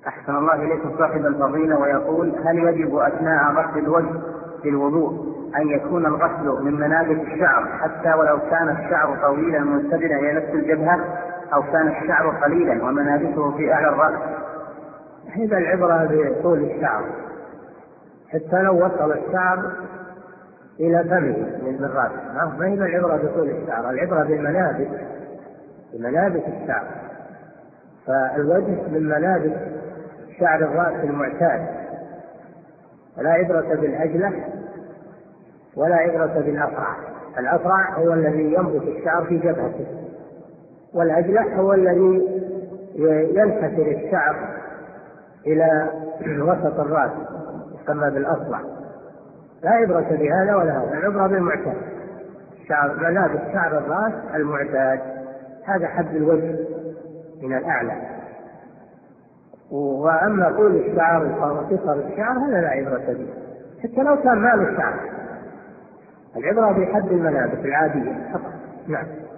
أحسن الله إليكم صاحب الفضيلة، ويقول: هل يجب أثناء غسل الوجه في الوضوء أن يكون الغسل من منابت الشعر حتى ولو كان الشعر طويلا منسدلا إلى نفس الجبهة، أو كان الشعر قليلا ومنابته في أعلى الرأس؟ هذا العبرة بطول الشعر، حتى لو وصل الشعر إلى فمه من الرأس، ما هي العبرة بطول الشعر، العبرة بمنابت الشعر. فالوجه من منابت شعر الرأس المعتاد، لا عبرة بالأجلة ولا عبرة بالأفرع. الأفرع هو الذي ينبت الشعر في جبهته، والأجلة هو الذي ينحسر الشعر إلى وسط الرأس، يسمى بالأصلع. لا عبرة بهذا ولا هذا، العبرة بالمعتاد، منابت شعر الرأس المعتاد، هذا حد الوجه من الأعلى. وأما طول الشعر وقصر الشعر هذا لا عبرة به، حتى لو كان مال الشعر، العبرة بحد المنابت العادية فقط. نعم.